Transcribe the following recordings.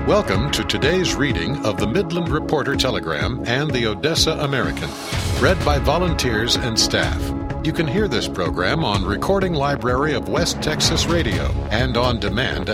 Welcome to today's reading of the Midland Reporter Telegram and the Odessa American, read by volunteers and staff. You can hear this program on Recording Library of West Texas Radio and on demand at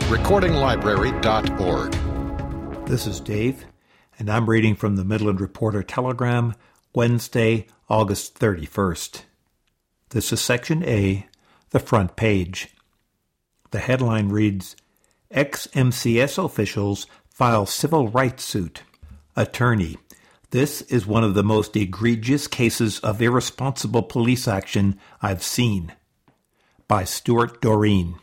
recordinglibrary.org. This is Dave, and I'm reading from the Midland Reporter Telegram, Wednesday, August 31st. This is Section A, the front page. The headline reads, Ex-MCS officials file civil rights suit. Attorney, this is one of the most egregious cases of irresponsible police action I've seen. By Stuart Doreen.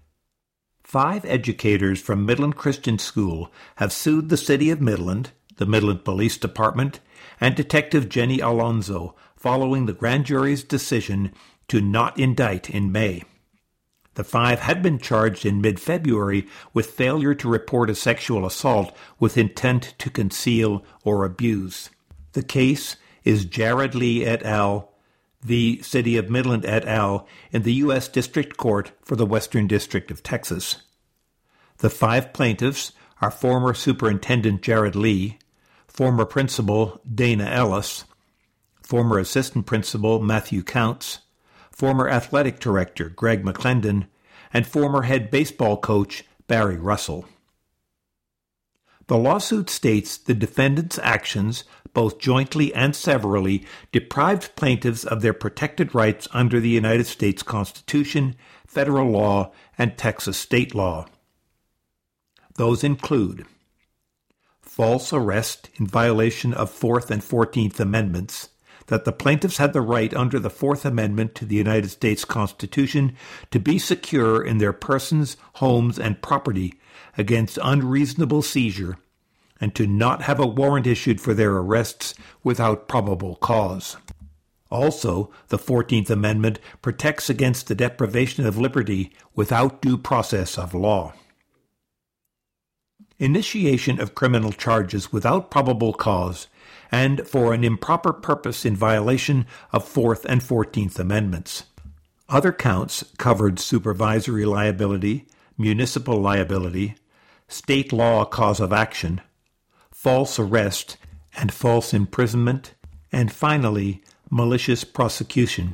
5 educators from Midland Christian School have sued the City of Midland, the Midland Police Department, and Detective Jenny Alonzo following the grand jury's decision to not indict in May. The 5 had been charged in mid-February with failure to report a sexual assault with intent to conceal or abuse. The case is Jared Lee et al. V. City of Midland et al. In the U.S. District Court for the Western District of Texas. The 5 plaintiffs are former Superintendent Jared Lee, former Principal Dana Ellis, former Assistant Principal Matthew Counts, former Athletic Director Greg McClendon, and former head baseball coach Barry Russell. The lawsuit states the defendants' actions, both jointly and severally, deprived plaintiffs of their protected rights under the United States Constitution, federal law, and Texas state law. Those include false arrest in violation of 4th and 14th Amendments, that the plaintiffs had the right under the 4th Amendment to the United States Constitution to be secure in their persons, homes, and property against unreasonable seizure, and to not have a warrant issued for their arrests without probable cause. Also, the 14th Amendment protects against the deprivation of liberty without due process of law. Initiation of criminal charges without probable cause and for an improper purpose in violation of 4th and 14th Amendments. Other counts covered supervisory liability, municipal liability, state law cause of action, false arrest and false imprisonment, and finally, malicious prosecution.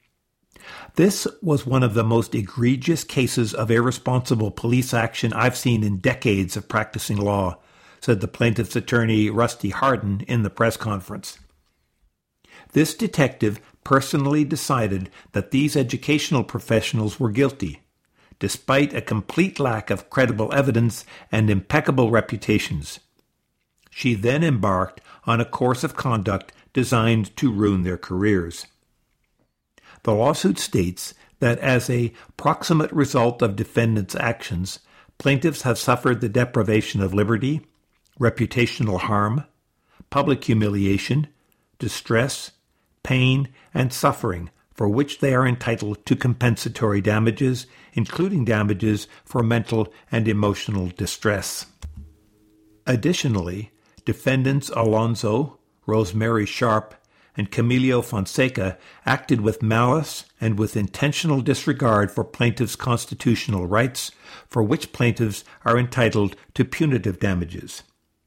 This was one of the most egregious cases of irresponsible police action I've seen in decades of practicing law, said the plaintiff's attorney Rusty Hardin in the press conference. This detective personally decided that these educational professionals were guilty, despite a complete lack of credible evidence and impeccable reputations. She then embarked on a course of conduct designed to ruin their careers. The lawsuit states that as a proximate result of defendants' actions, plaintiffs have suffered the deprivation of liberty, reputational harm, public humiliation, distress, pain, and suffering for which they are entitled to compensatory damages, including damages for mental and emotional distress. Additionally, defendants Alonzo, Rosemary Sharp, and Camilio Fonseca acted with malice and with intentional disregard for plaintiffs' constitutional rights, for which plaintiffs are entitled to punitive damages.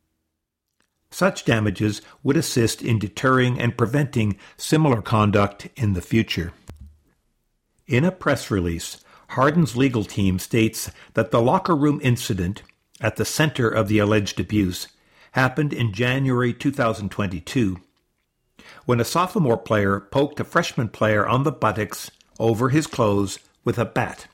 Such damages would assist in deterring and preventing similar conduct in the future. In a press release, Hardin's legal team states that the locker room incident, at the center of the alleged abuse, happened in January 2022, when a sophomore player poked a freshman player on the buttocks over his clothes with a bat.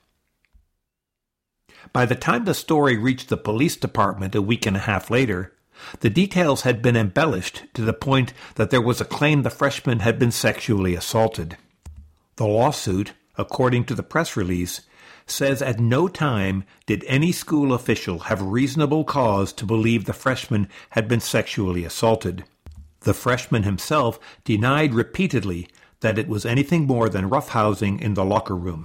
By the time the story reached the police department a week and a half later, the details had been embellished to the point that there was a claim the freshman had been sexually assaulted. The lawsuit, according to the press release, says at no time did any school official have reasonable cause to believe the freshman had been sexually assaulted. The freshman himself denied repeatedly that it was anything more than roughhousing in the locker room.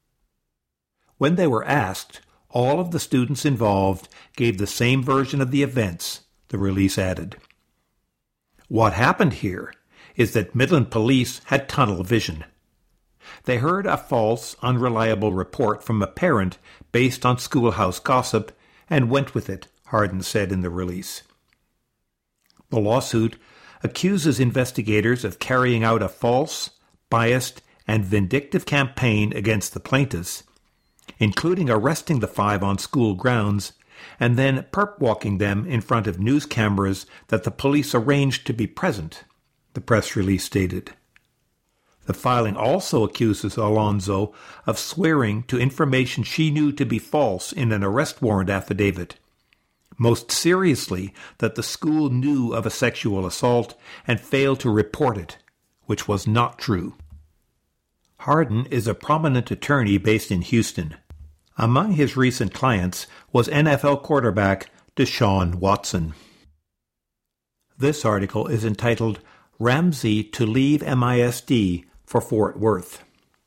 When they were asked, all of the students involved gave the same version of the events, the release added. What happened here is that Midland police had tunnel vision. They heard a false, unreliable report from a parent based on schoolhouse gossip and went with it Hardin said in the release. The lawsuit accuses investigators of carrying out a false, biased, and vindictive campaign against the plaintiffs, including arresting the 5 on school grounds and then perp-walking them in front of news cameras that the police arranged to be present, the press release stated. The filing also accuses Alonzo of swearing to information she knew to be false in an arrest warrant affidavit. Most seriously, that the school knew of a sexual assault and failed to report it, which was not true. Hardin is a prominent attorney based in Houston. Among his recent clients was NFL quarterback Deshaun Watson. This article is entitled, Ramsey to Leave MISD for Fort Worth.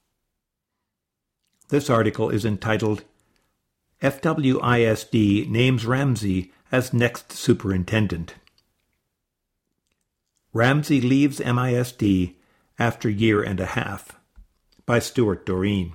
This article is entitled, FWISD names Ramsey as next superintendent. Ramsey leaves MISD after year and a half, by Stuart Doreen.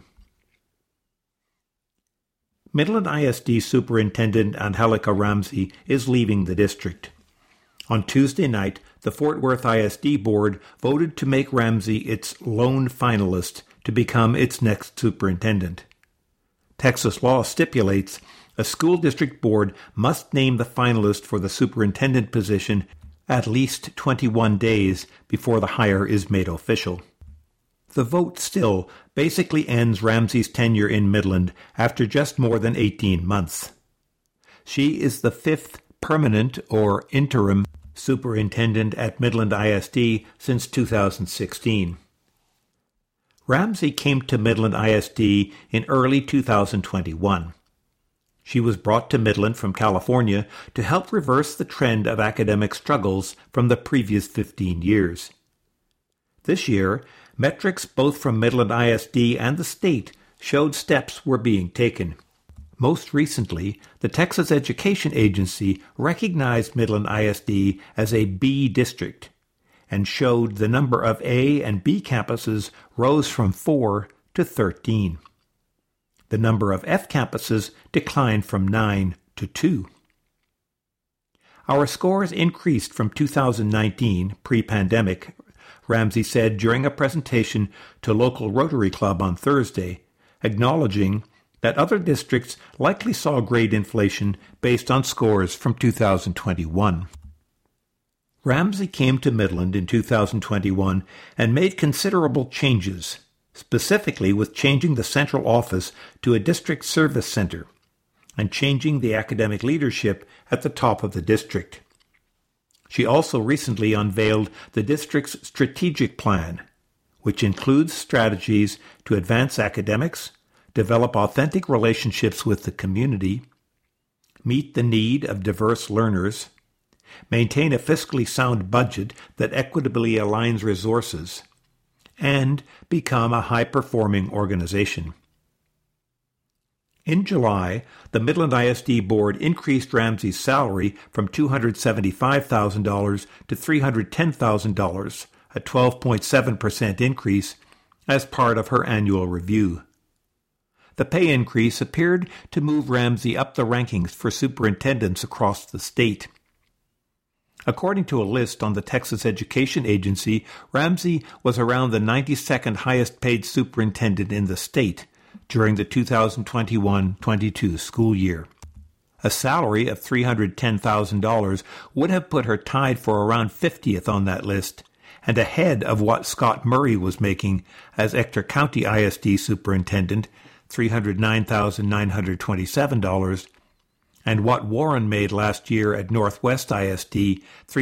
Midland ISD Superintendent Angelica Ramsey is leaving the district. On Tuesday night, the Fort Worth ISD Board voted to make Ramsey its lone finalist to become its next superintendent. Texas law stipulates a school district board must name the finalist for the superintendent position at least 21 days before the hire is made official. The vote still basically ends Ramsey's tenure in Midland after just more than 18 months. She is the 5th permanent or interim superintendent at Midland ISD since 2016. Ramsey came to Midland ISD in early 2021. She was brought to Midland from California to help reverse the trend of academic struggles from the previous 15 years. This year, metrics both from Midland ISD and the state showed steps were being taken. Most recently, the Texas Education Agency recognized Midland ISD as a B district and showed the number of A and B campuses rose from 4 to 13. The number of F campuses declined from 9 to 2. Our scores increased from 2019, pre-pandemic, Ramsey said during a presentation to local Rotary Club on Thursday, acknowledging that other districts likely saw grade inflation based on scores from 2021. Ramsey came to Midland in 2021 and made considerable changes, specifically with changing the central office to a district service center and changing the academic leadership at the top of the district. She also recently unveiled the district's strategic plan, which includes strategies to advance academics, develop authentic relationships with the community, meet the need of diverse learners, maintain a fiscally sound budget that equitably aligns resources, and become a high-performing organization. In July, the Midland ISD Board increased Ramsey's salary from $275,000 to $310,000, a 12.7% increase, as part of her annual review. The pay increase appeared to move Ramsey up the rankings for superintendents across the state. According to a list on the Texas Education Agency, Ramsey was around the 92nd highest-paid superintendent in the state during the 2021-22 school year. A salary of $310,000 would have put her tied for around 50th on that list, and ahead of what Scott Murray was making as Ector County ISD superintendent, $309,927, and what Warren made last year at Northwest ISD,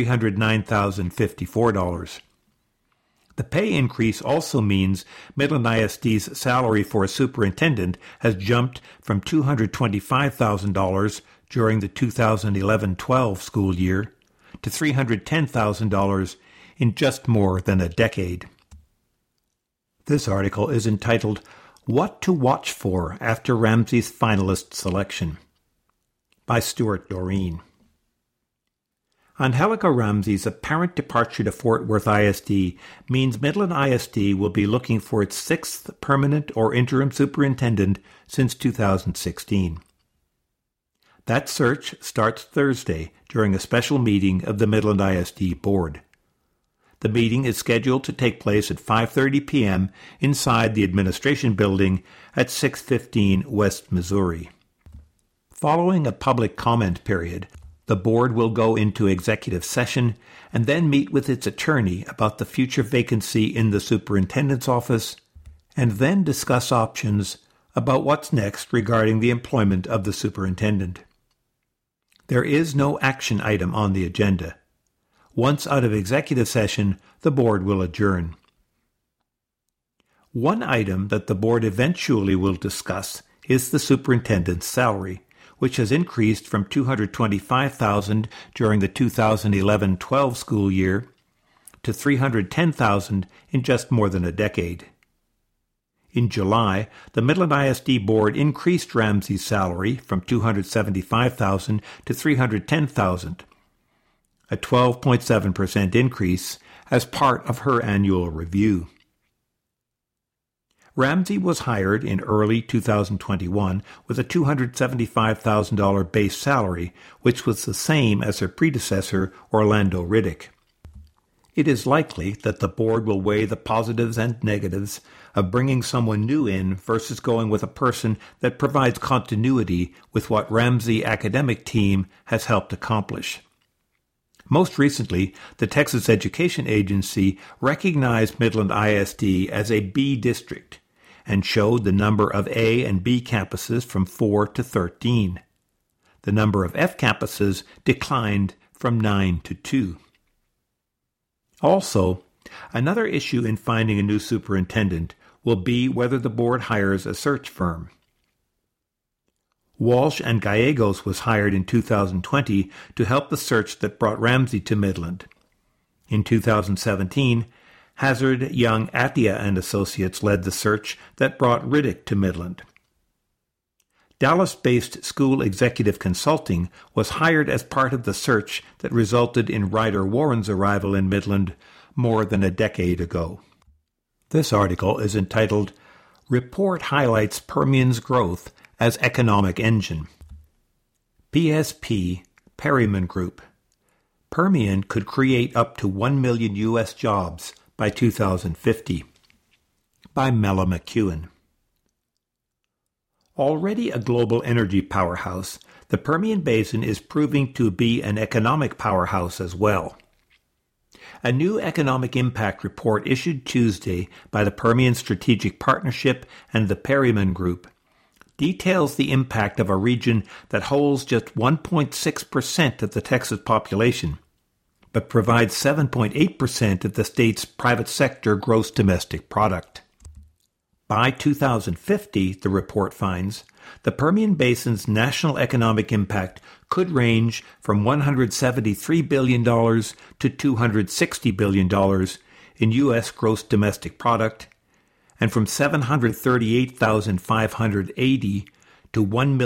$309,054. The pay increase also means Midland ISD's salary for a superintendent has jumped from $225,000 during the 2011-12 school year to $310,000 in just more than a decade. This article is entitled, What to Watch For After Ramsey's Finalist Selection, by Stuart Doreen. Angelica Ramsey's apparent departure to Fort Worth ISD means Midland ISD will be looking for its 6th permanent or interim superintendent since 2016. That search starts Thursday during a special meeting of the Midland ISD Board. The meeting is scheduled to take place at 5:30 p.m. inside the administration building at 615 West Missouri. Following a public comment period, the board will go into executive session and then meet with its attorney about the future vacancy in the superintendent's office, and then discuss options about what's next regarding the employment of the superintendent. There is no action item on the agenda. Once out of executive session, the board will adjourn. One item that the board eventually will discuss is the superintendent's salary, which has increased from $225,000 during the 2011-12 school year to $310,000 in just more than a decade. In July, the Midland ISD Board increased Ramsey's salary from $275,000 to $310,000, a 12.7% increase as part of her annual review. Ramsey was hired in early 2021 with a $275,000 base salary, which was the same as her predecessor, Orlando Riddick. It is likely that the board will weigh the positives and negatives of bringing someone new in versus going with a person that provides continuity with what Ramsey academic team has helped accomplish. Most recently, the Texas Education Agency recognized Midland ISD as a B district and showed the number of A and B campuses from 4 to 13. The number of F campuses declined from 9 to 2. Also, another issue in finding a new superintendent will be whether the board hires a search firm. Walsh and Gallegos was hired in 2020 to help the search that brought Ramsey to Midland. In 2017, Hazard, Young, Attia and Associates led the search that brought Riddick to Midland. Dallas-based School Executive Consulting was hired as part of the search that resulted in Ryder Warren's arrival in Midland more than a decade ago. This article is entitled, Report Highlights Permian's Growth as Economic Engine. PSP, Perryman Group. Permian could create up to 1 million U.S. jobs by 2050. By Mella McEwen. Already a global energy powerhouse, the Permian Basin is proving to be an economic powerhouse as well. A new economic impact report issued Tuesday by the Permian Strategic Partnership and the Perryman Group details the impact of a region that holds just 1.6% of the Texas population, but provides 7.8% of the state's private sector gross domestic product. By 2050, the report finds, the Permian Basin's national economic impact could range from $173 billion to $260 billion in U.S. gross domestic product, and from 738,580 to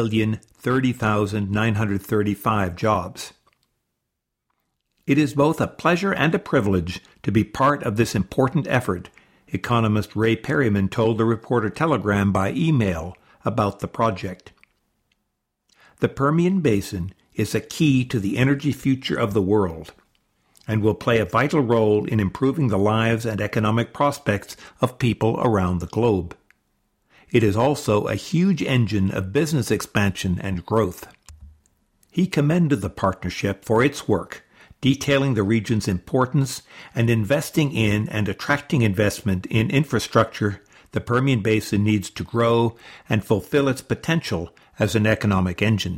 1,030,935 jobs. It is both a pleasure and a privilege to be part of this important effort, economist Ray Perryman told the Reporter-Telegram by email about the project. The Permian Basin is a key to the energy future of the world and will play a vital role in improving the lives and economic prospects of people around the globe. It is also a huge engine of business expansion and growth. He commended the partnership for its work, detailing the region's importance and investing in and attracting investment in infrastructure the Permian Basin needs to grow and fulfill its potential as an economic engine.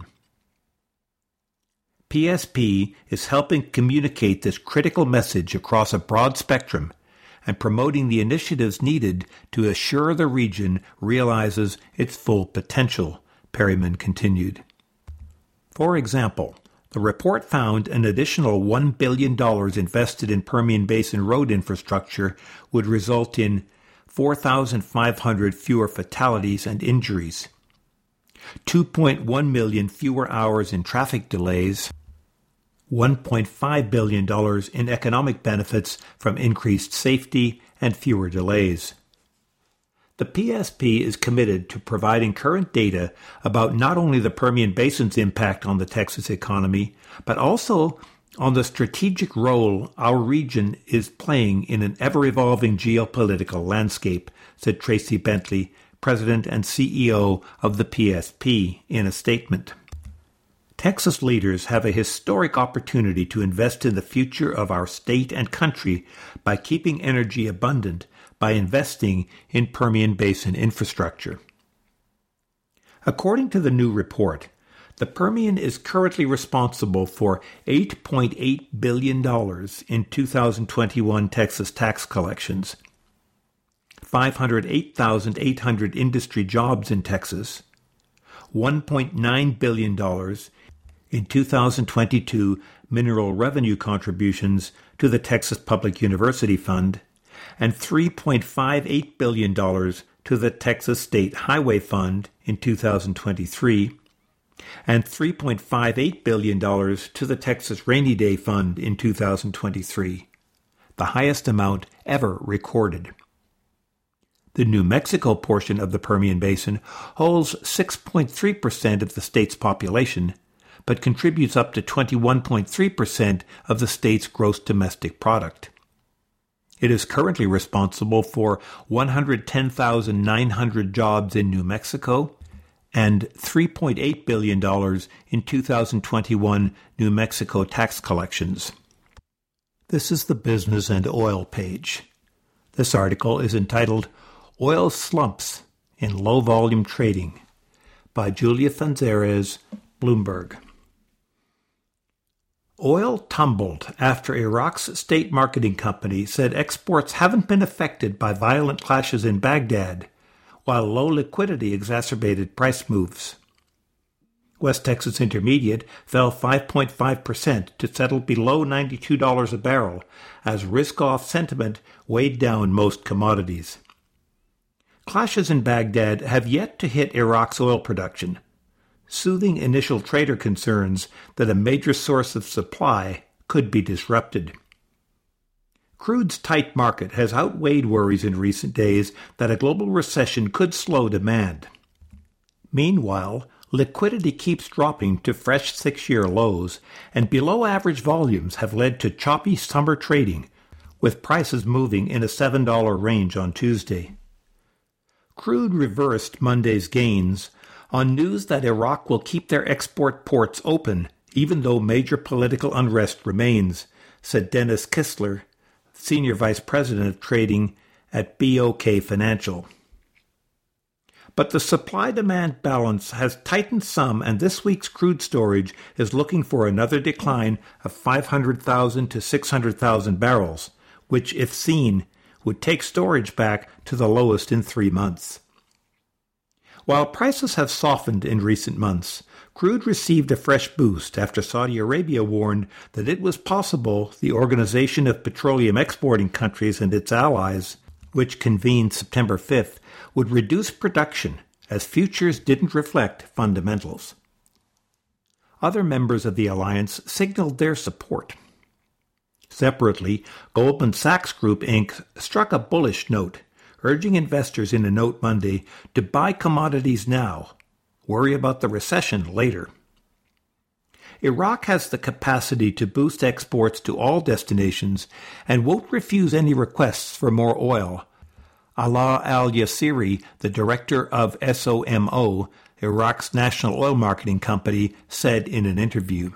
PSP is helping communicate this critical message across a broad spectrum and promoting the initiatives needed to assure the region realizes its full potential, Perryman continued. For example, the report found an additional $1 billion invested in Permian Basin road infrastructure would result in 4,500 fewer fatalities and injuries, 2.1 million fewer hours in traffic delays, $1.5 billion in economic benefits from increased safety and fewer delays. The PSP is committed to providing current data about not only the Permian Basin's impact on the Texas economy, but also on the strategic role our region is playing in an ever-evolving geopolitical landscape, said Tracy Bentley, President and CEO of the PSP, in a statement. Texas leaders have a historic opportunity to invest in the future of our state and country by keeping energy abundant by investing in Permian Basin infrastructure. According to the new report, the Permian is currently responsible for $8.8 billion in 2021 Texas tax collections, 508,800 industry jobs in Texas, $1.9 billion in 2022 mineral revenue contributions to the Texas Public University Fund, and $3.58 billion to the Texas State Highway Fund in 2023, and $3.58 billion to the Texas Rainy Day Fund in 2023, the highest amount ever recorded. The New Mexico portion of the Permian Basin holds 6.3% of the state's population, but contributes up to 21.3% of the state's gross domestic product. It is currently responsible for 110,900 jobs in New Mexico and $3.8 billion in 2021 New Mexico tax collections. This is the Business and Oil page. This article is entitled Oil Slumps in Low-Volume Trading by Julia Fanzares, Bloomberg. Oil tumbled after Iraq's state marketing company said exports haven't been affected by violent clashes in Baghdad, while low liquidity exacerbated price moves. West Texas Intermediate fell 5.5% to settle below $92 a barrel as risk-off sentiment weighed down most commodities. Clashes in Baghdad have yet to hit Iraq's oil production, soothing initial trader concerns that a major source of supply could be disrupted. Crude's tight market has outweighed worries in recent days that a global recession could slow demand. Meanwhile, liquidity keeps dropping to fresh 6-year lows, and below-average volumes have led to choppy summer trading, with prices moving in a $7 range on Tuesday. Crude reversed Monday's gains on news that Iraq will keep their export ports open even though major political unrest remains, said Dennis Kistler, Senior Vice President of Trading at BOK Financial. But the supply-demand balance has tightened some, and this week's crude storage is looking for another decline of 500,000 to 600,000 barrels, which, if seen, would take storage back to the lowest in 3 months. While prices have softened in recent months, crude received a fresh boost after Saudi Arabia warned that it was possible the Organization of Petroleum Exporting Countries and its allies, which convened September 5th, would reduce production as futures didn't reflect fundamentals. Other members of the alliance signaled their support. Separately, Goldman Sachs Group Inc. struck a bullish note, urging investors in a note Monday to buy commodities now, worry about the recession later. Iraq has the capacity to boost exports to all destinations and won't refuse any requests for more oil, Ala al-Yassiri, the director of SOMO, Iraq's national oil marketing company, said in an interview.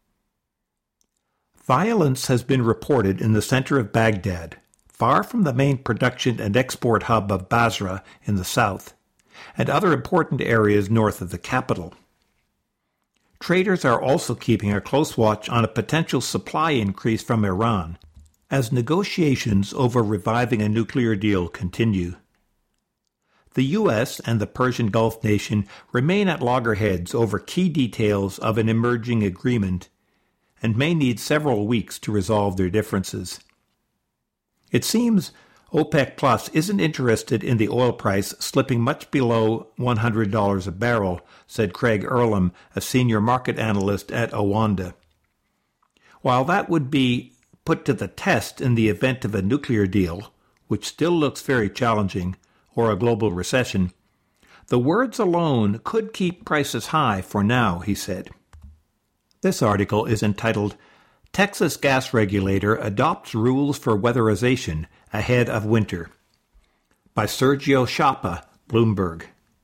Violence has been reported in the center of Baghdad, far from the main production and export hub of Basra in the south, and other important areas north of the capital. Traders are also keeping a close watch on a potential supply increase from Iran, as negotiations over reviving a nuclear deal continue. The U.S. and the Persian Gulf nation remain at loggerheads over key details of an emerging agreement and may need several weeks to resolve their differences. It seems OPEC Plus isn't interested in the oil price slipping much below $100 a barrel, said Craig Earlham, a senior market analyst at Awanda. While that would be put to the test in the event of a nuclear deal, which still looks very challenging, or a global recession. The words alone could keep prices high for now, he said. This article is entitled, Texas Gas Regulator Adopts Rules for Weatherization Ahead of Winter, by Sergio Chapa, Bloomberg.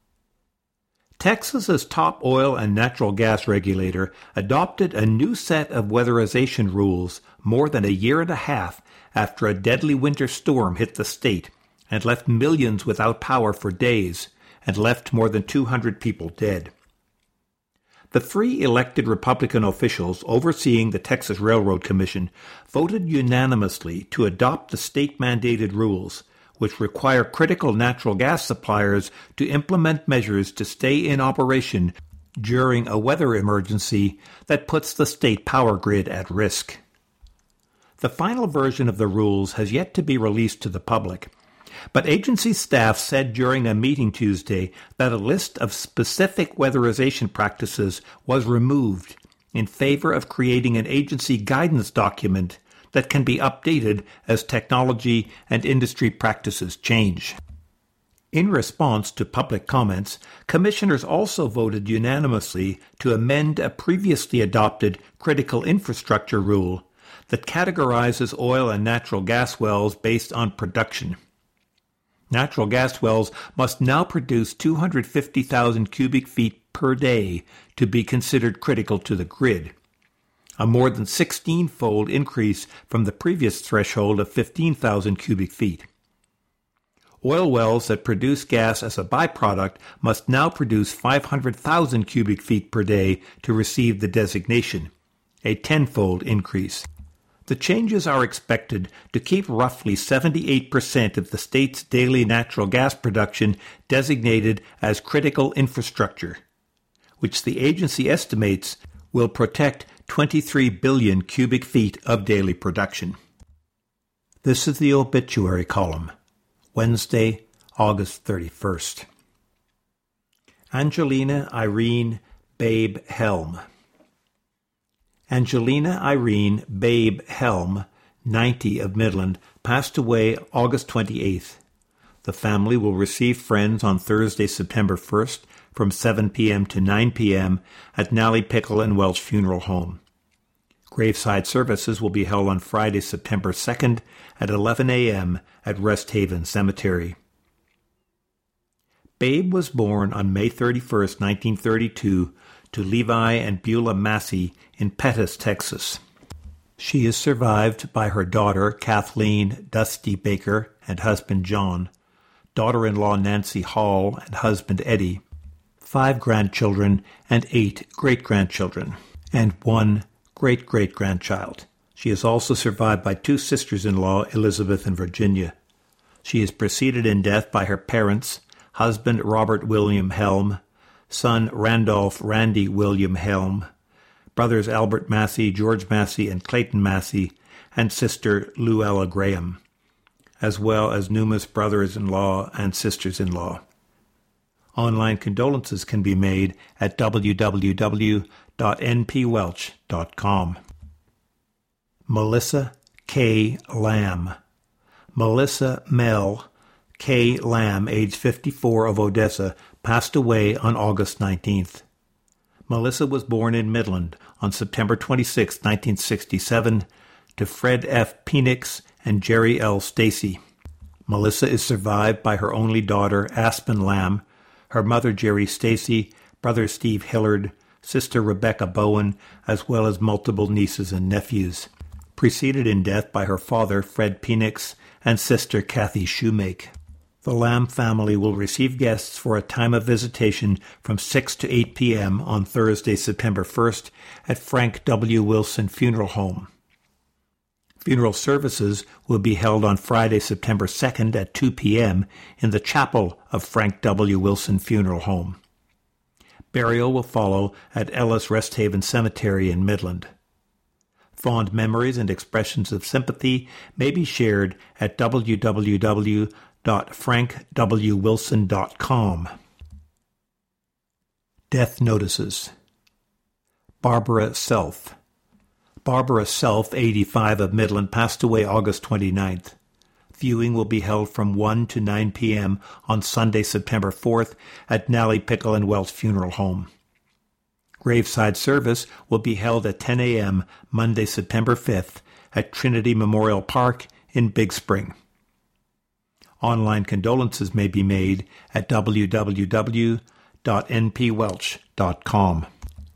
Texas's top oil and natural gas regulator adopted a new set of weatherization rules more than a year and a half after a deadly winter storm hit the state and left millions without power for days and left more than 200 people dead. The 3 elected Republican officials overseeing the Texas Railroad Commission voted unanimously to adopt the state-mandated rules, which require critical natural gas suppliers to implement measures to stay in operation during a weather emergency that puts the state power grid at risk. The final version of the rules has yet to be released to the public, but agency staff said during a meeting Tuesday that a list of specific weatherization practices was removed in favor of creating an agency guidance document that can be updated as technology and industry practices change. In response to public comments, commissioners also voted unanimously to amend a previously adopted critical infrastructure rule that categorizes oil and natural gas wells based on production. Natural gas wells must now produce 250,000 cubic feet per day to be considered critical to the grid, a more than 16-fold increase from the previous threshold of 15,000 cubic feet. Oil wells that produce gas as a byproduct must now produce 500,000 cubic feet per day to receive the designation, a 10-fold increase. The changes are expected to keep roughly 78% of the state's daily natural gas production designated as critical infrastructure, which the agency estimates will protect 23 billion cubic feet of daily production. This is the obituary column, Wednesday, August 31st. Angelina Irene Babe Helm. Angelina Irene Babe Helm, 90 of Midland, passed away August 28th. The family will receive friends on Thursday, September 1st from 7 p.m. to 9 p.m. at Nally Pickle and Welch Funeral Home. Graveside services will be held on Friday, September 2nd at 11 a.m. at Rest Haven Cemetery. Babe was born on May 31st, 1932, to Levi and Beulah Massey in Pettis, Texas. She is survived by her daughter, Kathleen Dusty Baker, and husband John, daughter-in-law Nancy Hall and husband Eddie, 5 grandchildren and 8 great-grandchildren, and 1 great-great-grandchild. She is also survived by 2 sisters-in-law, Elizabeth and Virginia. She is preceded in death by her parents, husband Robert William Helm, son Randolph Randy William Helm, brothers Albert Massey, George Massey, and Clayton Massey, and sister Luella Graham, as well as numerous brothers-in-law and sisters-in-law. Online condolences can be made at www.npwelch.com. Melissa K. Lamb. Melissa Mel K. Lamb, age 54, of Odessa, passed away on August 19th. Melissa was born in Midland on September 26, 1967, to Fred F. Penix and Jerry L. Stacy. Melissa is survived by her only daughter, Aspen Lamb, her mother, Jerry Stacy, brother Steve Hillard, sister Rebecca Bowen, as well as multiple nieces and nephews. Preceded in death by her father, Fred Penix, and sister Kathy Shoemake. The Lamb family will receive guests for a time of visitation from 6 to 8 p.m. on Thursday, September 1st at Frank W. Wilson Funeral Home. Funeral services will be held on Friday, September 2nd at 2 p.m. in the chapel of Frank W. Wilson Funeral Home. Burial will follow at Ellis Rest Haven Cemetery in Midland. Fond memories and expressions of sympathy may be shared at www.frankwwilson.com. Death notices. Barbara Self. Barbara Self, 85 of Midland, passed away August 29th. Viewing will be held from 1 to 9 p.m. on Sunday, September 4th at Nally Pickle and Welch Funeral Home. Graveside service will be held at 10 a.m. Monday, September 5th at Trinity Memorial Park in Big Spring. Online condolences may be made at www.npwelch.com.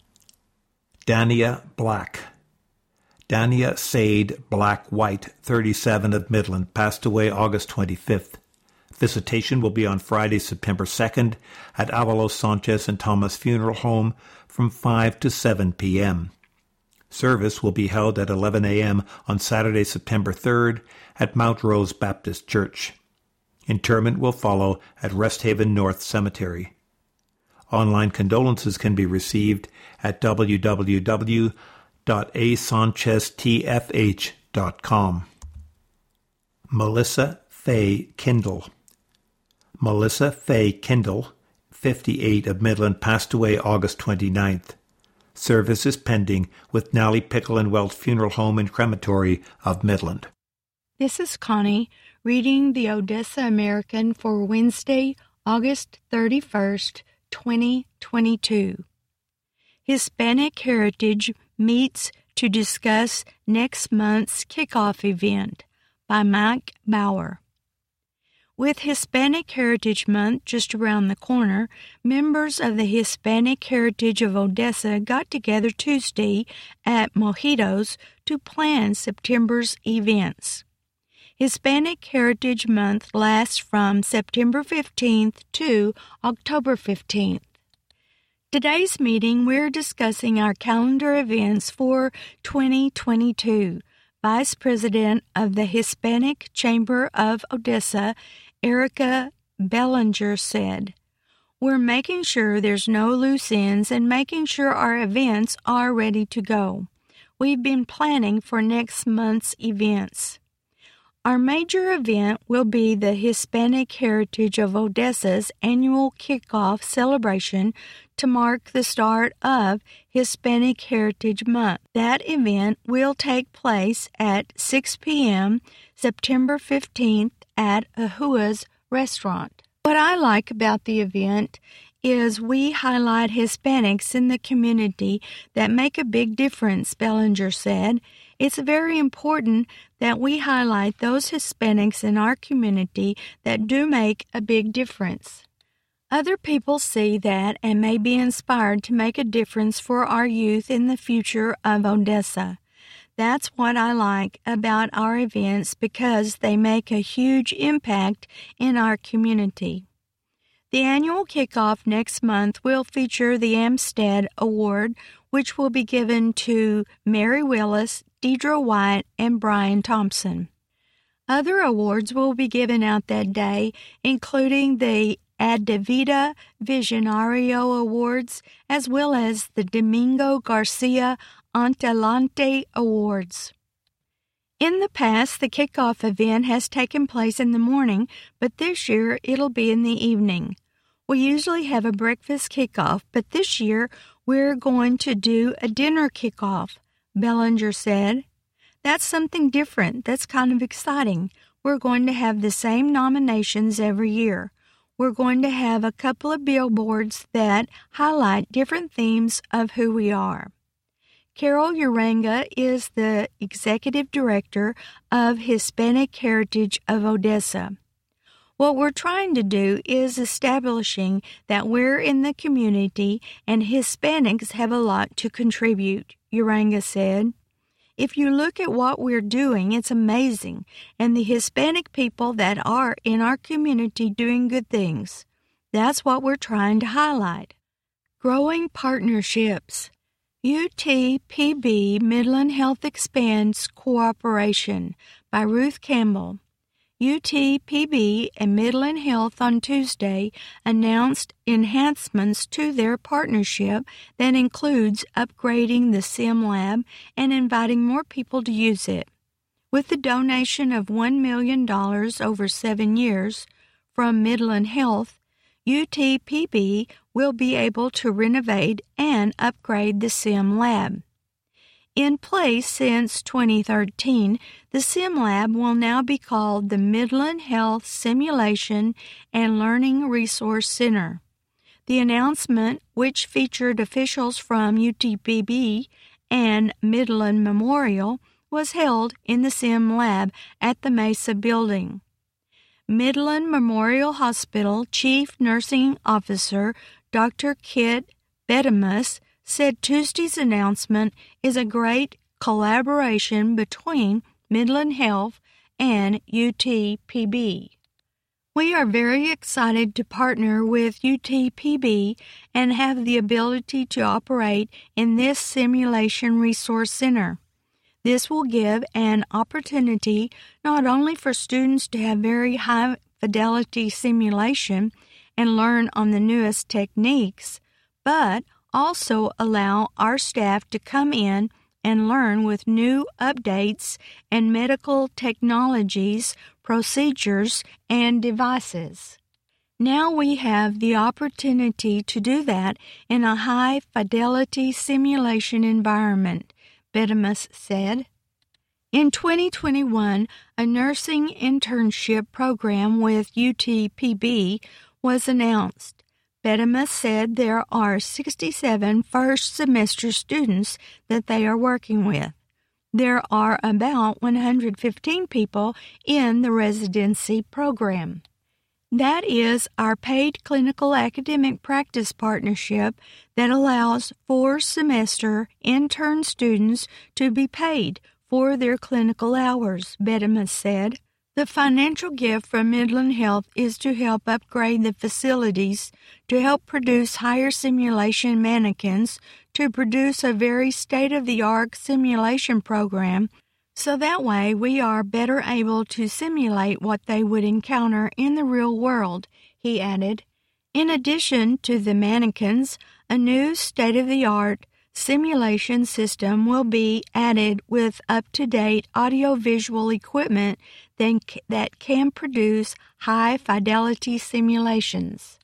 Dania Black. Dania Sade Black-White, 37 of Midland, passed away August 25th. Visitation will be on Friday, September 2nd at Avalos Sanchez and Thomas Funeral Home from 5 to 7 p.m. Service will be held at 11 a.m. on Saturday, September 3rd at Mount Rose Baptist Church. Interment will follow at Rest Haven North Cemetery. Online condolences can be received at www.asancheztfh.com. Melissa Faye Kindle. Melissa Faye Kindle, 58 of Midland, passed away August 29th. Service is pending with Nally Pickle and Welch Funeral Home and Crematory of Midland. This is Connie reading the Odessa American for Wednesday, August 31st, 2022. Hispanic Heritage meets to discuss next month's kickoff event by Mike Bauer. With Hispanic Heritage Month just around the corner, members of the Hispanic Heritage of Odessa got together Tuesday at Mojitos to plan September's events. Hispanic Heritage Month lasts from September 15th to October 15th. Today's meeting, we're discussing our calendar events for 2022. Vice President of the Hispanic Chamber of Odessa, Erica Bellinger, said, "We're making sure there's no loose ends and making sure our events are ready to go. We've been planning for next month's events. Our major event will be the Hispanic Heritage of Odessa's annual kickoff celebration to mark the start of Hispanic Heritage Month. That event will take place at 6 p.m. September 15th at Ahua's restaurant. What I like about the event is we highlight Hispanics in the community that make a big difference," Bellinger said. "It's very important that we highlight those Hispanics in our community that do make a big difference. Other people see that and may be inspired to make a difference for our youth in the future of Odessa. That's what I like about our events because they make a huge impact in our community." The annual kickoff next month will feature the Amstead Award, which will be given to Mary Willis, Deidre White, and Brian Thompson. Other awards will be given out that day, including the Advita Visionario Awards, as well as the Domingo Garcia Antelante Awards. In the past, the kickoff event has taken place in the morning, but this year it'll be in the evening. We usually have a breakfast kickoff, but this year we're going to do a dinner kickoff, Bellinger said. "That's something different. That's kind of exciting. We're going to have the same nominations every year. We're going to have a couple of billboards that highlight different themes of who we are." Carol Uranga is the Executive Director of Hispanic Heritage of Odessa. "What we're trying to do is establishing that we're in the community and Hispanics have a lot to contribute," Uranga said. "If you look at what we're doing, it's amazing, and the Hispanic people that are in our community doing good things. That's what we're trying to highlight." Growing Partnerships. UTPB Midland Health Expands Cooperation by Ruth Campbell. UTPB and Midland Health on Tuesday announced enhancements to their partnership that includes upgrading the SIM lab and inviting more people to use it. With the donation of $1 million over 7 years from Midland Health, UTPB will be able to renovate and upgrade the SIM lab. In place since 2013, the SimLab will now be called the Midland Health Simulation and Learning Resource Center. The announcement, which featured officials from UTPB and Midland Memorial, was held in the SimLab at the Mesa building. Midland Memorial Hospital Chief Nursing Officer Dr. Kit Bedimus said Tuesday's announcement is a great collaboration between Midland Health and UTPB. We are very excited to partner with UTPB and have the ability to operate in this simulation resource center. This will give an opportunity not only for students to have very high-fidelity simulation and learn on the newest techniques, but also allow our staff to come in and learn with new updates and medical technologies, procedures, and devices. Now we have the opportunity to do that in a high-fidelity simulation environment, Bedimus said. In 2021, a nursing internship program with UTPB was announced. Bedimus said there are 67 first-semester students that they are working with. There are about 115 people in the residency program. That is our paid clinical academic practice partnership that allows 4-semester intern students to be paid for their clinical hours, Bedimus said. The financial gift from Midland Health is to help upgrade the facilities, to help produce higher simulation mannequins, to produce a very state-of-the-art simulation program, so that way we are better able to simulate what they would encounter in the real world, he added. In addition to the mannequins, a new state-of-the-art simulation system will be added with up-to-date audio-visual equipment that can produce high-fidelity simulations.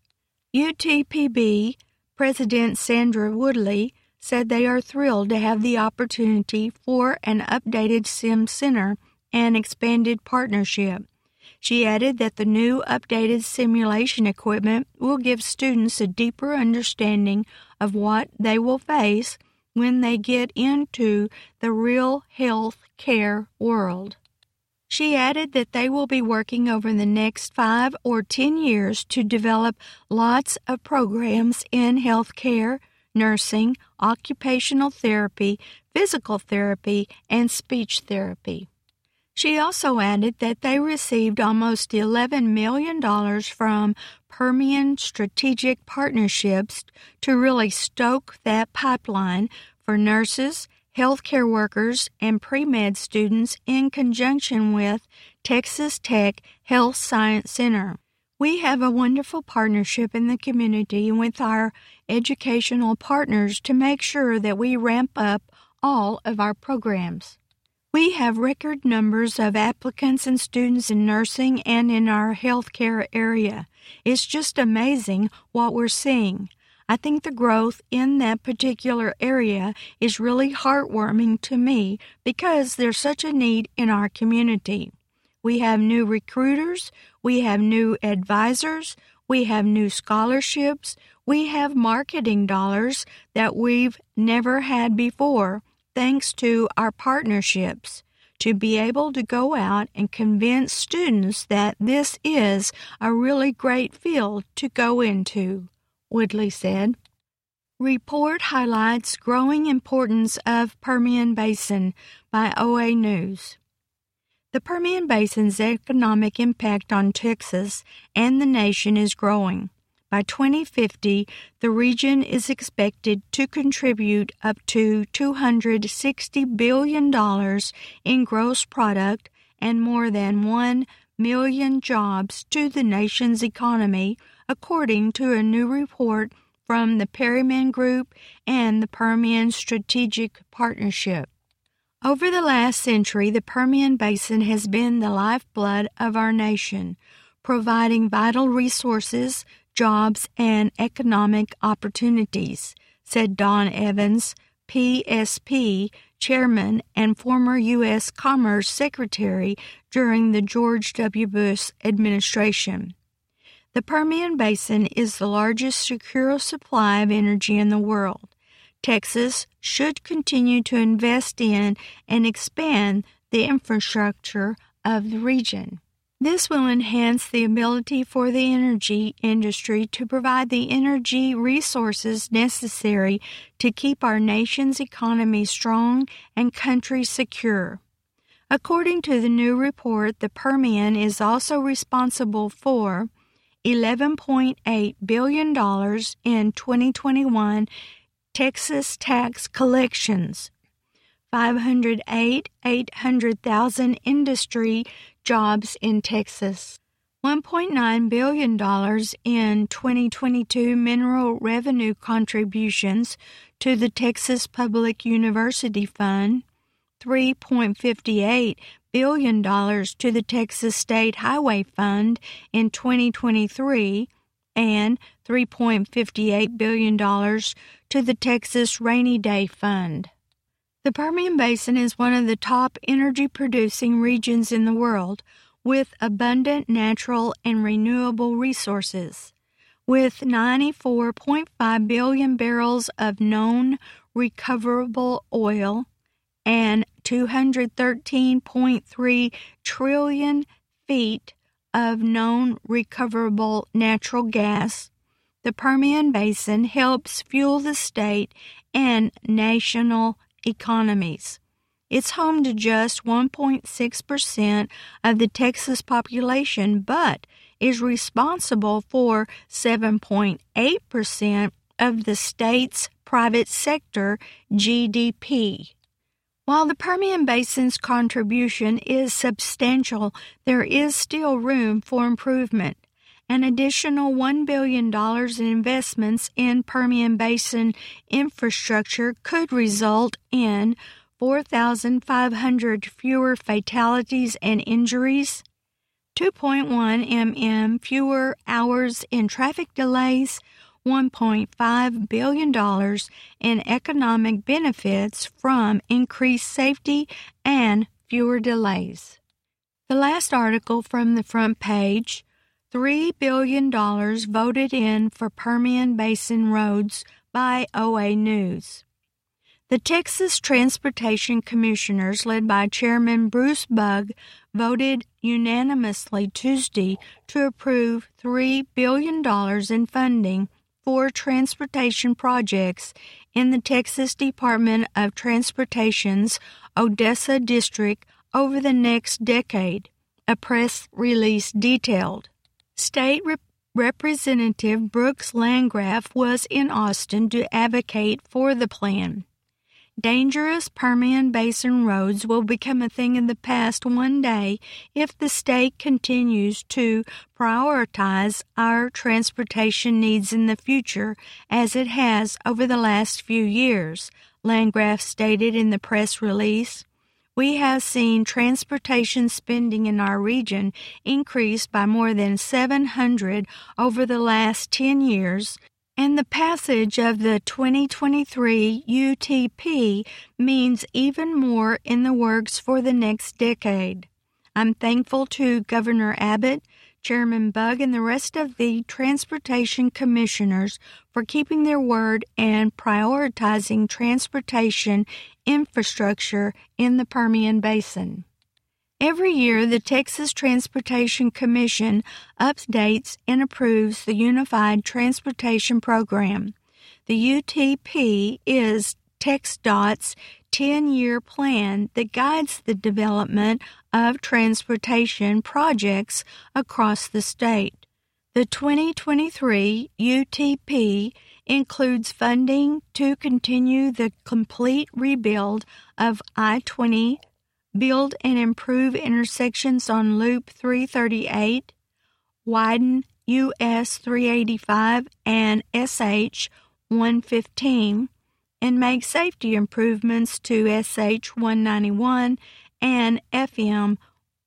UTPB President Sandra Woodley said they are thrilled to have the opportunity for an updated Sim Center and expanded partnership. She added that the new updated simulation equipment will give students a deeper understanding of what they will face when they get into the real health care world. She added that they will be working over the next 5 or 10 years to develop lots of programs in health care, nursing, occupational therapy, physical therapy, and speech therapy. She also added that they received almost $11 million from Permian Strategic Partnerships to really stoke that pipeline for nurses, healthcare workers, and pre-med students in conjunction with Texas Tech Health Science Center. We have a wonderful partnership in the community with our educational partners to make sure that we ramp up all of our programs. We have record numbers of applicants and students in nursing and in our healthcare area. It's just amazing what we're seeing. I think the growth in that particular area is really heartwarming to me because there's such a need in our community. We have new recruiters, we have new advisors, we have new scholarships, we have marketing dollars that we've never had before, thanks to our partnerships, to be able to go out and convince students that this is a really great field to go into, Woodley said. Report highlights growing importance of Permian Basin by OA News. The Permian Basin's economic impact on Texas and the nation is growing. By 2050, the region is expected to contribute up to $260 billion in gross product and more than 1 million jobs to the nation's economy, according to a new report from the Perryman Group and the Permian Strategic Partnership. Over the last century, the Permian Basin has been the lifeblood of our nation, providing vital resources, jobs, and economic opportunities, said Don Evans, PSP, chairman and former U.S. Commerce Secretary during the George W. Bush administration. The Permian Basin is the largest secure supply of energy in the world. Texas should continue to invest in and expand the infrastructure of the region. This will enhance the ability for the energy industry to provide the energy resources necessary to keep our nation's economy strong and country secure. According to the new report, the Permian is also responsible for $11.8 billion in 2021 Texas tax collections, 800,000 industry jobs in Texas, $1.9 billion in 2022 mineral revenue contributions to the Texas Public University Fund, $3.58 billion to the Texas State Highway Fund in 2023, and $3.58 billion to the Texas Rainy Day Fund. The Permian Basin is one of the top energy-producing regions in the world, with abundant natural and renewable resources. With 94.5 billion barrels of known recoverable oil and 213.3 trillion feet of known recoverable natural gas, the Permian Basin helps fuel the state and national economies. It's home to just 1.6% of the Texas population, but is responsible for 7.8% of the state's private sector GDP. While the Permian Basin's contribution is substantial, there is still room for improvement. An additional $1 billion in investments in Permian Basin infrastructure could result in 4,500 fewer fatalities and injuries, 2.1 mm fewer hours in traffic delays, $1.5 billion in economic benefits from increased safety and fewer delays. The last article from the front page, $3 billion voted in for Permian Basin roads by OA News. The Texas Transportation Commissioners, led by Chairman Bruce Bugg, voted unanimously Tuesday to approve $3 billion in funding for transportation projects in the Texas Department of Transportation's Odessa District over the next decade, a press release detailed. State Representative Brooks Landgraf was in Austin to advocate for the plan. Dangerous Permian Basin roads will become a thing of the past one day if the state continues to prioritize our transportation needs in the future as it has over the last few years, Landgraf stated in the press release. We have seen transportation spending in our region increase by more than 700 over the last 10 years, and the passage of the 2023 UTP means even more in the works for the next decade. I'm thankful to Governor Abbott, Chairman Bugg, and the rest of the Transportation Commissioners for keeping their word and prioritizing transportation infrastructure in the Permian Basin. Every year, the Texas Transportation Commission updates and approves the Unified Transportation Program. The UTP is TxDOT's 10-year plan that guides the development of transportation projects across the state. The 2023 UTP includes funding to continue the complete rebuild of I-20, build and improve intersections on Loop 338, widen US 385 and SH 115, and make safety improvements to SH 191 and FM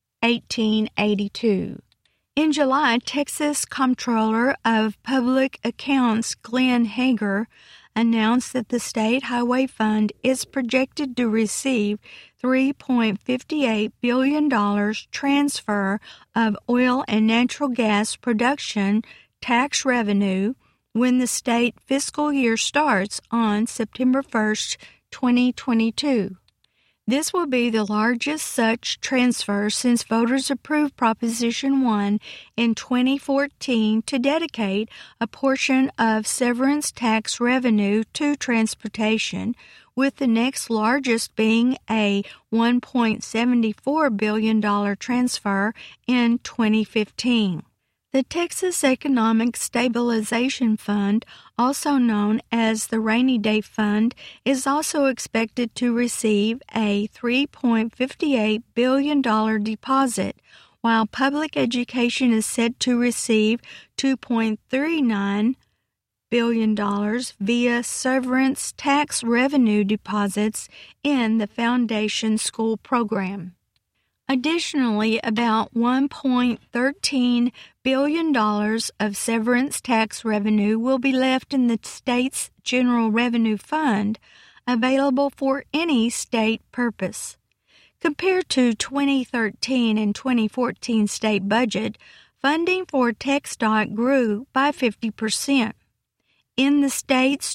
1882. In July, Texas Comptroller of Public Accounts Glenn Hager announced that the State Highway Fund is projected to receive $3.58 billion transfer of oil and natural gas production tax revenue when the state fiscal year starts on September 1st, 2022. This will be the largest such transfer since voters approved Proposition 1 in 2014 to dedicate a portion of severance tax revenue to transportation, with the next largest being a $1.74 billion transfer in 2015. The Texas Economic Stabilization Fund, also known as the Rainy Day Fund, is also expected to receive a $3.58 billion deposit, while public education is set to receive $2.39 billion via severance tax revenue deposits in the Foundation School Program. Additionally, about $1.13 billion of severance tax revenue will be left in the state's General Revenue Fund, available for any state purpose. Compared to 2013 and 2014 state budget, funding for TxDOT grew by 50%. In the state's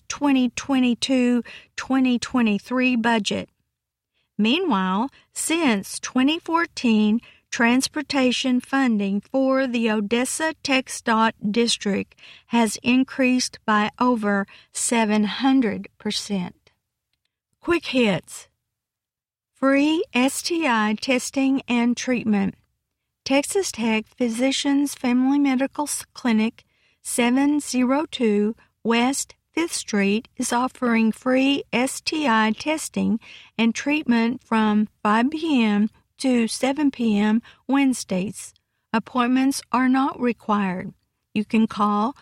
2022-2023 budget. Meanwhile, since 2014, transportation funding for the Odessa TxDOT district has increased by over 700%. Quick hits. Free STI testing and treatment. Texas Tech Physicians Family Medical Clinic, 702 West 5th Street is offering free STI testing and treatment from 5 p.m. to 7 p.m. Wednesdays. Appointments are not required. You can call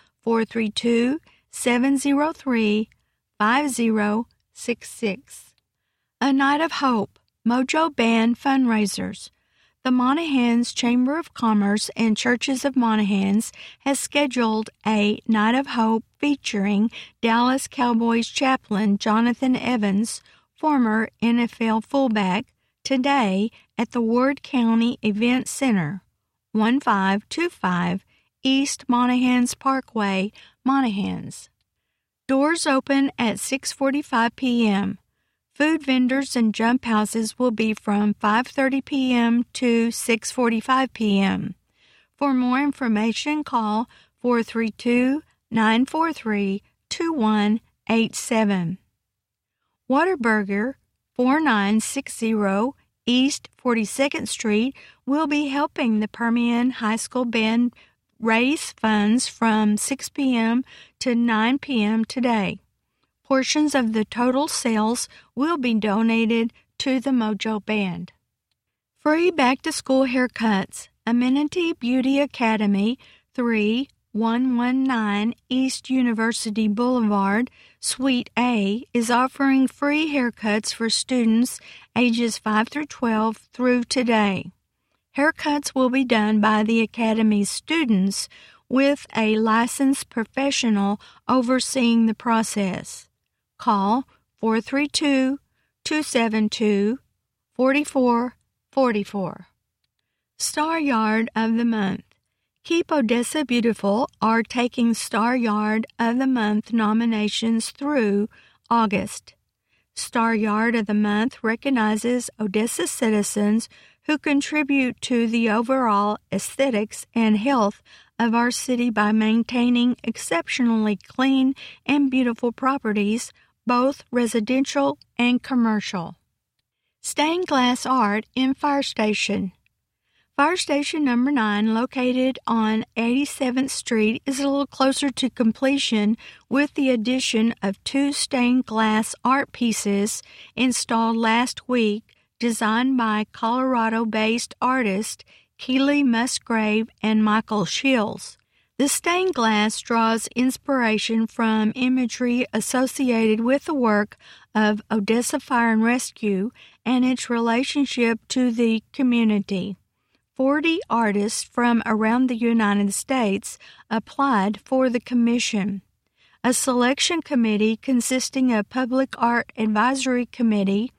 432-703-5066. A Night of Hope, Mojo Band fundraisers. The Monahans Chamber of Commerce and Churches of Monahans has scheduled a Night of Hope featuring Dallas Cowboys chaplain Jonathan Evans, former NFL fullback, today at the Ward County Event Center, 1525 East Monahans Parkway, Monahans. Doors open at 6:45 p.m. Food vendors and jump houses will be from 5:30 p.m. to 6:45 p.m. For more information, call 432-943-2187. Whataburger, 4960 East 42nd Street, will be helping the Permian High School Band raise funds from 6 p.m. to 9 p.m. today. Portions of the total sales will be donated to the Mojo Band. Free back-to-school haircuts. Amenity Beauty Academy, 3119 East University Boulevard, Suite A, is offering free haircuts for students ages 5 through 12 through today. Haircuts will be done by the Academy's students with a licensed professional overseeing the process. Call 432-272-4444. Star Yard of the Month. Keep Odessa Beautiful are taking Star Yard of the Month nominations through August. Star Yard of the Month recognizes Odessa citizens who contribute to the overall aesthetics and health of our city by maintaining exceptionally clean and beautiful properties, both residential and commercial. Stained glass art in Fire Station. Fire Station number 9, located on 87th Street, is a little closer to completion with the addition of 2 stained glass art pieces installed last week, designed by Colorado-based artists Keely Musgrave and Michael Shields. The stained glass draws inspiration from imagery associated with the work of Odessa Fire and Rescue and its relationship to the community. 40 artists from around the United States applied for the commission. A selection committee consisting of Public Art Advisory Committee,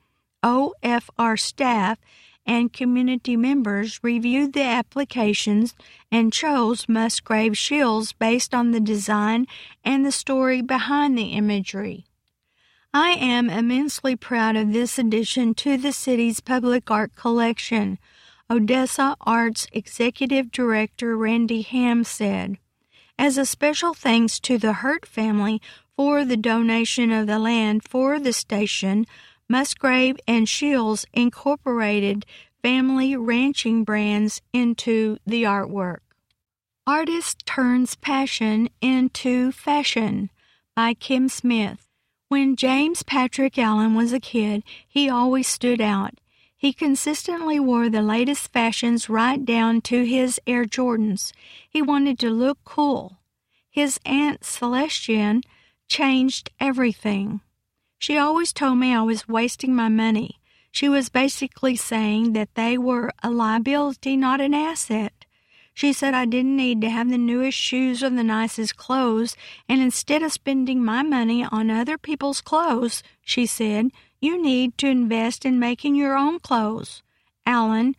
OFR staff, and community members reviewed the applications and chose Musgrave Shields based on the design and the story behind the imagery. I am immensely proud of this addition to the city's public art collection, Odessa Arts Executive Director Randy Ham said. As a special thanks to the Hurt family for the donation of the land for the station, Musgrave and Shields incorporated family ranching brands into the artwork. Artist Turns Passion into Fashion by Kim Smith. When James Patrick Allen was a kid, he always stood out. He consistently wore the latest fashions right down to his Air Jordans. He wanted to look cool. His Aunt Celestian changed everything. She always told me I was wasting my money. She was basically saying that they were a liability, not an asset. She said I didn't need to have the newest shoes or the nicest clothes, and instead of spending my money on other people's clothes, she said, you need to invest in making your own clothes, Allen,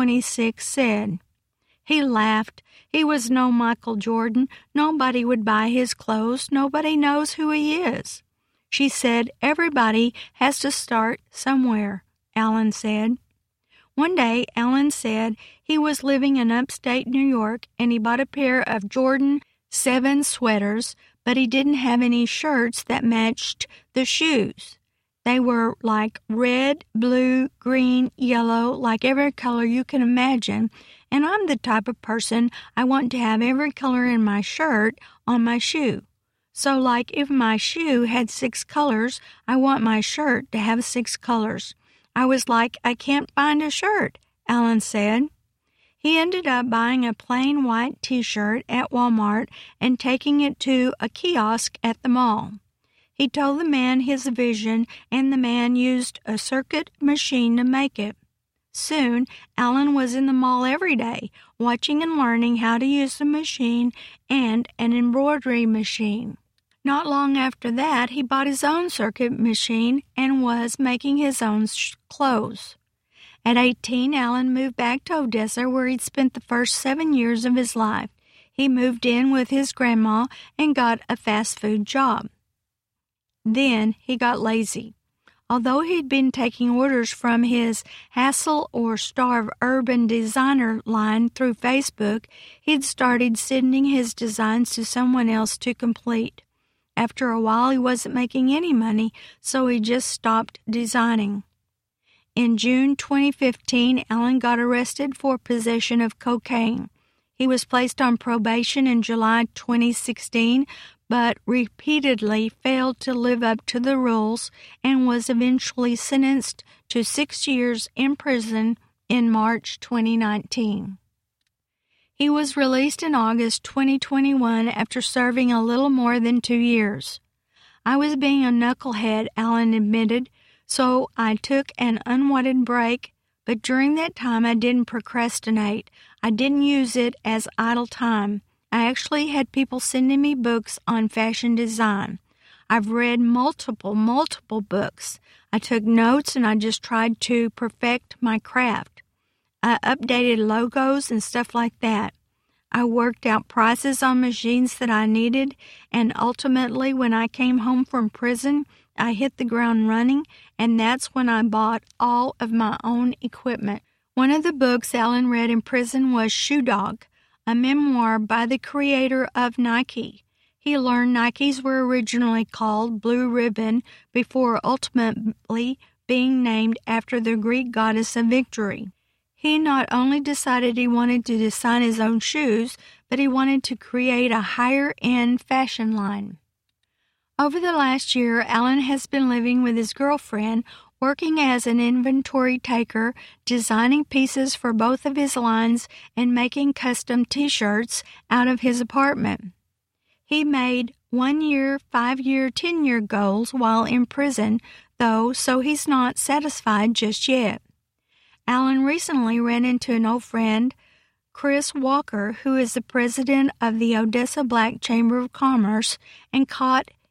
26, said. He laughed. He was no Michael Jordan. Nobody would buy his clothes. Nobody knows who he is. She said, everybody has to start somewhere, Allen said. One day, Allen said he was living in upstate New York and he bought a pair of Jordan 7 sweaters, but he didn't have any shirts that matched the shoes. They were like red, blue, green, yellow, like every color you can imagine, and I'm the type of person I want to have every color in my shirt on my shoe. So like if my shoe had 6 colors, I want my shirt to have 6 colors. I was like, I can't find a shirt, Allen said. He ended up buying a plain white T-shirt at Walmart and taking it to a kiosk at the mall. He told the man his vision, and the man used a circuit machine to make it. Soon, Allen was in the mall every day, watching and learning how to use the machine and an embroidery machine. Not long after that, he bought his own circuit machine and was making his own clothes. At 18, Allen moved back to Odessa, where he'd spent the first 7 years of his life. He moved in with his grandma and got a fast food job. Then he got lazy. Although he'd been taking orders from his Hassel or Starve urban designer line through Facebook, he'd started sending his designs to someone else to complete. After a while, he wasn't making any money, so he just stopped designing. In June 2015, Allen got arrested for possession of cocaine. He was placed on probation in July 2016, but repeatedly failed to live up to the rules and was eventually sentenced to 6 years in prison in March 2019. He was released in August 2021 after serving a little more than 2 years. I was being a knucklehead, Allen admitted, so I took an unwanted break, but during that time I didn't procrastinate. I didn't use it as idle time. I actually had people sending me books on fashion design. I've read multiple books. I took notes and I just tried to perfect my craft. I updated logos and stuff like that. I worked out prices on machines that I needed, and ultimately when I came home from prison, I hit the ground running, and that's when I bought all of my own equipment. One of the books Allen read in prison was Shoe Dog, a memoir by the creator of Nike. He learned Nikes were originally called Blue Ribbon before ultimately being named after the Greek goddess of victory. He not only decided he wanted to design his own shoes, but he wanted to create a higher-end fashion line. Over the last year, Allen has been living with his girlfriend, working as an inventory taker, designing pieces for both of his lines, and making custom T-shirts out of his apartment. He made 1-year, 5-year, 10-year goals while in prison, though, so he's not satisfied just yet. Allen recently ran into an old friend, Chris Walker, who is the president of the Odessa Black Chamber of Commerce, and caught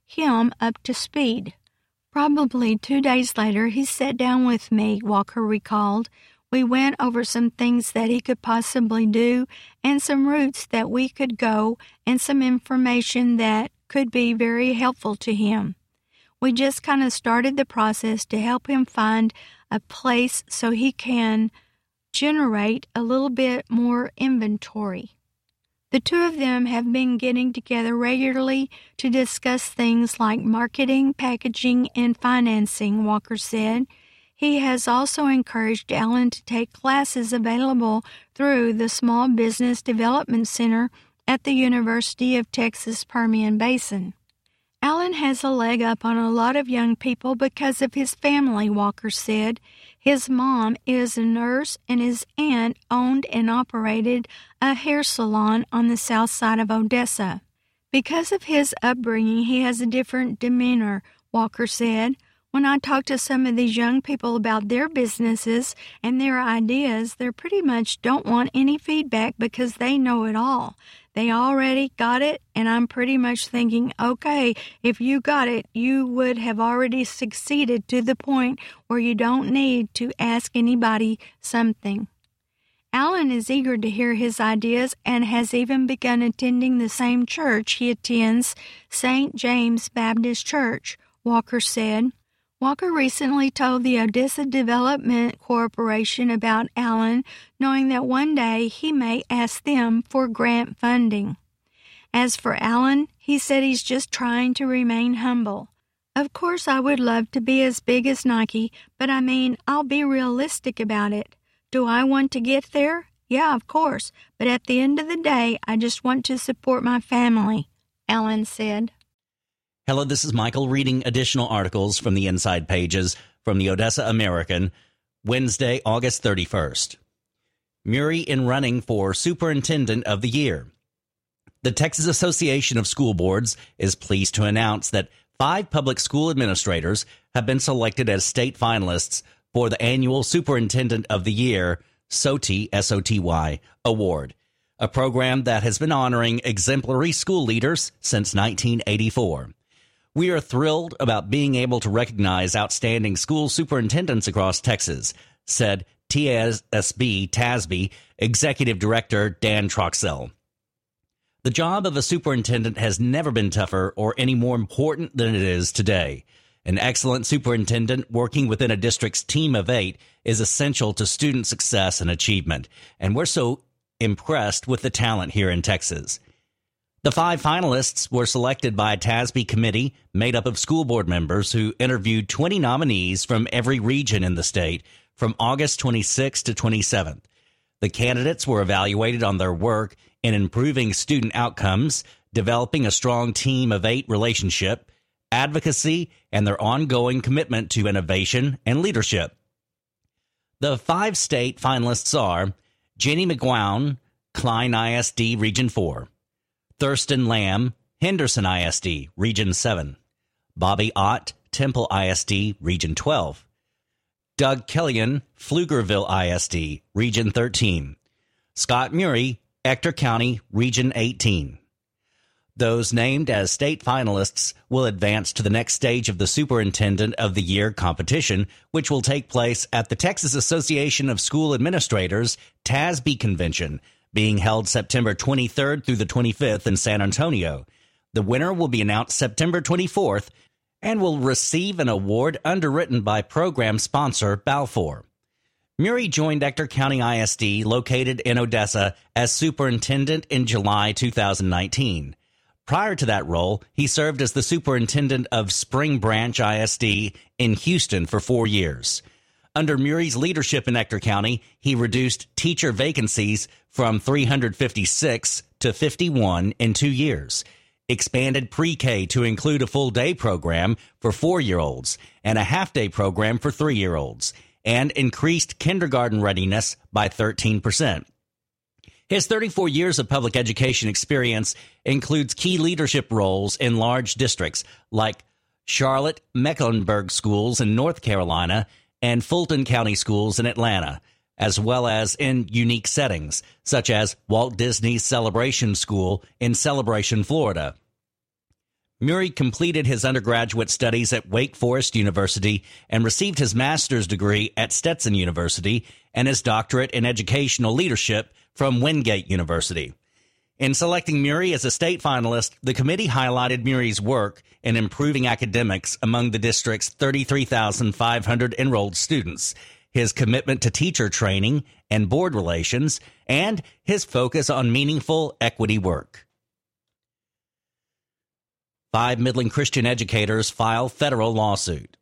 him up to speed. Probably 2 days later, he sat down with me, Walker recalled. We went over some things that he could possibly do and some routes that we could go and some information that could be very helpful to him. We just kind of started the process to help him find a place so he can generate a little bit more inventory. The two of them have been getting together regularly to discuss things like marketing, packaging, and financing, Walker said. He has also encouraged Alan to take classes available through the Small Business Development Center at the University of Texas Permian Basin. Alan has a leg up on a lot of young people because of his family, Walker said. His mom is a nurse and his aunt owned and operated a hair salon on the south side of Odessa. Because of his upbringing, he has a different demeanor, Walker said. When I talk to some of these young people about their businesses and their ideas, they pretty much don't want any feedback because they know it all. They already got it, and I'm pretty much thinking, okay, if you got it, you would have already succeeded to the point where you don't need to ask anybody something. Alan is eager to hear his ideas and has even begun attending the same church he attends, St. James Baptist Church, Walker said. Walker recently told the Odessa Development Corporation about Alan, knowing that one day he may ask them for grant funding. As for Alan, he said he's just trying to remain humble. Of course, I would love to be as big as Nike, but I'll be realistic about it. Do I want to get there? Yeah, of course, but at the end of the day, I just want to support my family, Alan said. Hello, this is Michael reading additional articles from the inside pages from the Odessa American, Wednesday, August 31st. Murray in running for Superintendent of the Year. The Texas Association of School Boards is pleased to announce that 5 public school administrators have been selected as state finalists for the annual Superintendent of the Year, SOTY, S-O-T-Y, award, a program that has been honoring exemplary school leaders since 1984. We are thrilled about being able to recognize outstanding school superintendents across Texas, said TASB Executive Director Dan Troxell. The job of a superintendent has never been tougher or any more important than it is today. An excellent superintendent working within a district's team of 8 is essential to student success and achievement, and we're so impressed with the talent here in Texas. The 5 finalists were selected by a TASB committee made up of school board members who interviewed 20 nominees from every region in the state from August 26th to 27th. The candidates were evaluated on their work in improving student outcomes, developing a strong team of 8 relationship, advocacy, and their ongoing commitment to innovation and leadership. The 5 state finalists are Jenny McGowan, Klein ISD Region 4, Thurston Lamb, Henderson ISD, Region 7. Bobby Ott, Temple ISD, Region 12. Doug Killian, Pflugerville ISD, Region 13. Scott Murray, Ector County, Region 18. Those named as state finalists will advance to the next stage of the Superintendent of the Year competition, which will take place at the Texas Association of School Administrators TASB Convention, being held September 23rd through the 25th in San Antonio. The winner will be announced September 24th and will receive an award underwritten by program sponsor Balfour. Murray joined Ector County ISD, located in Odessa, as superintendent in July 2019. Prior to that role, he served as the superintendent of Spring Branch ISD in Houston for 4 years. Under Murray's leadership in Ector County, he reduced teacher vacancies from 356 to 51 in 2 years, expanded pre-K to include a full-day program for 4-year-olds and a half-day program for 3-year-olds, and increased kindergarten readiness by 13%. His 34 years of public education experience includes key leadership roles in large districts like Charlotte Mecklenburg Schools in North Carolina and Fulton County Schools in Atlanta, as well as in unique settings, such as Walt Disney's Celebration School in Celebration, Florida. Murray completed his undergraduate studies at Wake Forest University and received his master's degree at Stetson University and his doctorate in educational leadership from Wingate University. In selecting Murray as a state finalist, the committee highlighted Murray's work in improving academics among the district's 33,500 enrolled students, his commitment to teacher training and board relations, and his focus on meaningful equity work. 5 Midland Christian educators file federal lawsuit.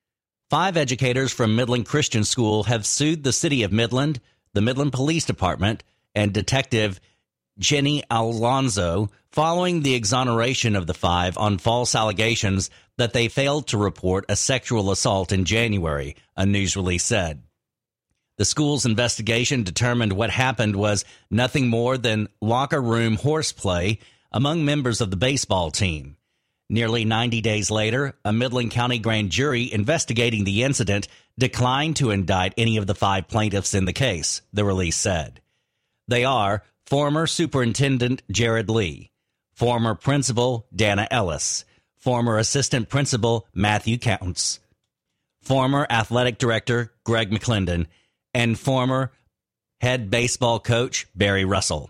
5 educators from Midland Christian School have sued the City of Midland, the Midland Police Department, and Detective Jenny Alonzo following the exoneration of the 5 on false allegations that they failed to report a sexual assault in January, a news release said. The school's investigation determined what happened was nothing more than locker room horseplay among members of the baseball team. Nearly 90 days later, a Midland County grand jury investigating the incident declined to indict any of the 5 plaintiffs in the case, the release said. They are former Superintendent Jared Lee, former Principal Dana Ellis, former Assistant Principal Matthew Counts, former Athletic Director Greg McClendon, and former Head Baseball Coach Barry Russell.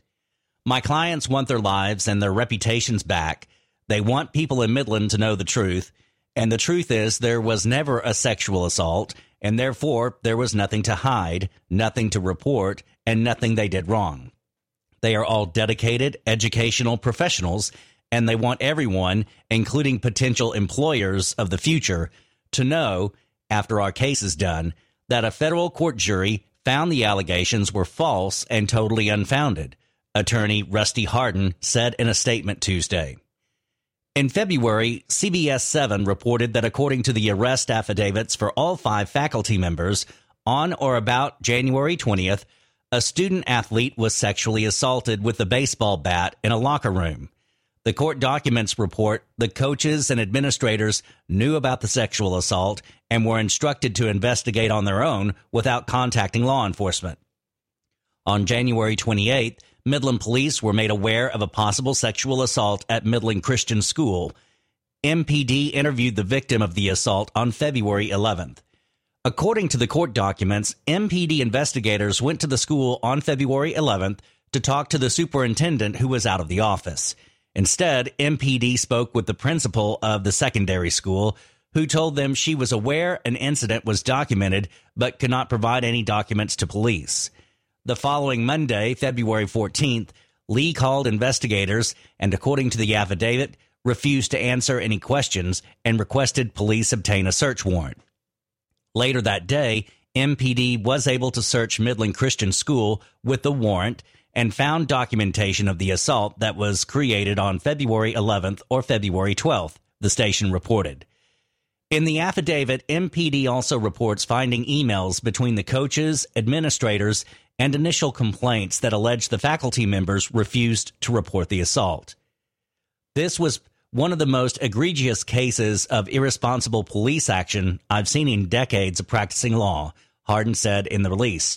My clients want their lives and their reputations back. They want people in Midland to know the truth, and the truth is there was never a sexual assault, and therefore there was nothing to hide, nothing to report, and nothing they did wrong. They are all dedicated educational professionals, and they want everyone, including potential employers of the future, to know, after our case is done, that a federal court jury found the allegations were false and totally unfounded, attorney Rusty Hardin said in a statement Tuesday. In February, CBS 7 reported that according to the arrest affidavits for all 5 faculty members, on or about January 20th, a student athlete was sexually assaulted with a baseball bat in a locker room. The court documents report the coaches and administrators knew about the sexual assault and were instructed to investigate on their own without contacting law enforcement. On January 28th, Midland police were made aware of a possible sexual assault at Midland Christian School. MPD interviewed the victim of the assault on February 11th. According to the court documents, MPD investigators went to the school on February 11th to talk to the superintendent who was out of the office. Instead, MPD spoke with the principal of the secondary school, who told them she was aware an incident was documented but could not provide any documents to police. The following Monday, February 14th, Lee called investigators and, according to the affidavit, refused to answer any questions and requested police obtain a search warrant. Later that day, MPD was able to search Midland Christian School with the warrant and found documentation of the assault that was created on February 11th or February 12th, the station reported. In the affidavit, MPD also reports finding emails between the coaches, administrators, and initial complaints that allege the faculty members refused to report the assault. This was one of the most egregious cases of irresponsible police action I've seen in decades of practicing law, Hardin said in the release.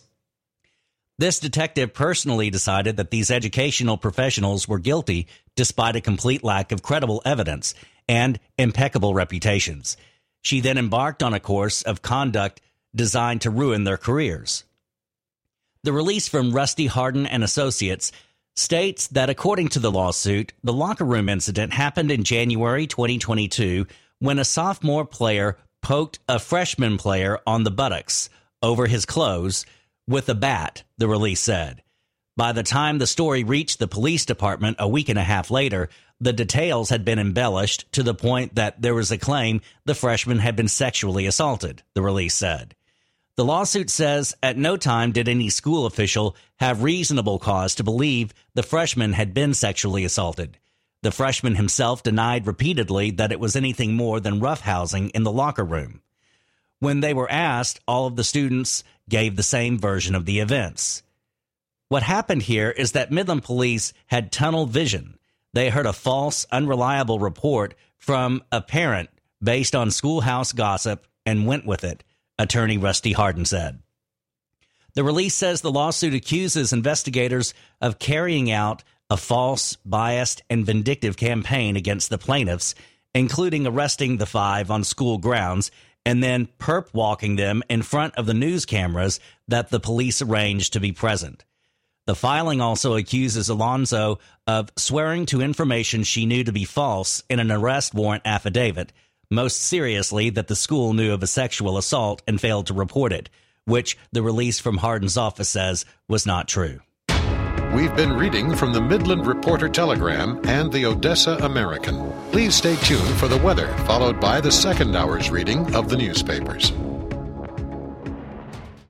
This detective personally decided that these educational professionals were guilty despite a complete lack of credible evidence and impeccable reputations. She then embarked on a course of conduct designed to ruin their careers. The release from Rusty Hardin and Associates states that according to the lawsuit, the locker room incident happened in January 2022 when a sophomore player poked a freshman player on the buttocks over his clothes with a bat, the release said. By the time the story reached the police department a week and a half later, the details had been embellished to the point that there was a claim the freshman had been sexually assaulted, the release said. The lawsuit says at no time did any school official have reasonable cause to believe the freshman had been sexually assaulted. The freshman himself denied repeatedly that it was anything more than roughhousing in the locker room. When they were asked, all of the students gave the same version of the events. What happened here is that Midland police had tunnel vision. They heard a false, unreliable report from a parent based on schoolhouse gossip and went with it, attorney Rusty Hardin said. The release says the lawsuit accuses investigators of carrying out a false, biased, and vindictive campaign against the plaintiffs, including arresting the 5 on school grounds and then perp walking them in front of the news cameras that the police arranged to be present. The filing also accuses Alonzo of swearing to information she knew to be false in an arrest warrant affidavit, most seriously that the school knew of a sexual assault and failed to report it, which the release from Hardin's office says was not true. We've been reading from the Midland Reporter Telegram and the Odessa American. Please stay tuned for the weather, followed by the second hour's reading of the newspapers.